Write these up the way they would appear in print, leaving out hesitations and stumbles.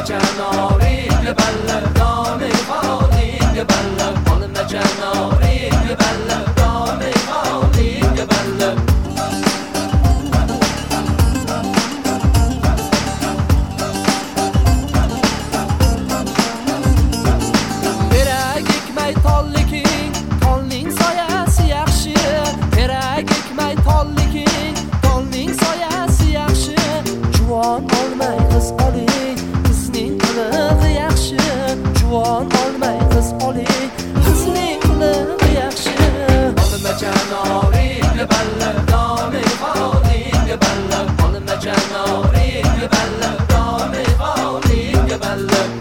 canori che belle donne foli che belle Olma canori che belle donne foli che belle Canori che belle donne foli che belle Olma canori che belle donne foli che belle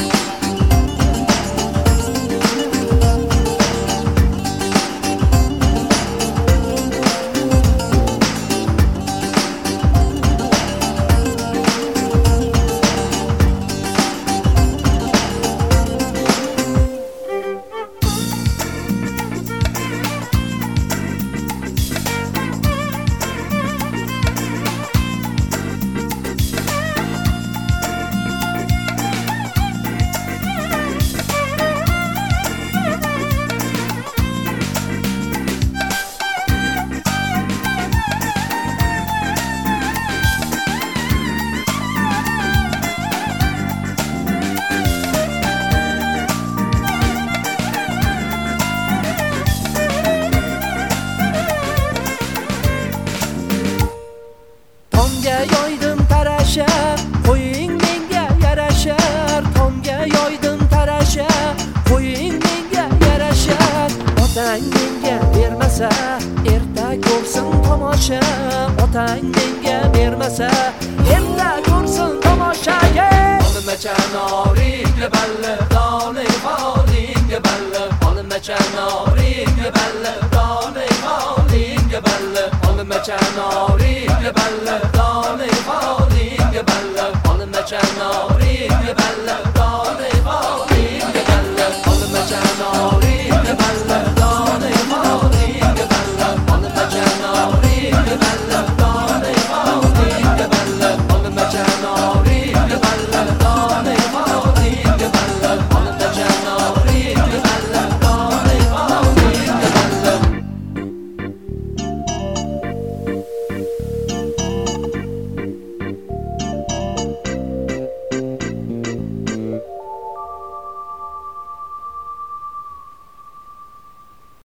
yoydim tarasha qo'ying menga yarashar tomga yoydim tarasha qo'ying menga yarashar otang menga bermasa erta ko'rsin tomosha otang menga bermasa erta ko'rsin tomoshaga Olma canori che belle donne foli che belle Olma canori che belle donne foli che belle Olma canori che belle donne foli che belle Olma canori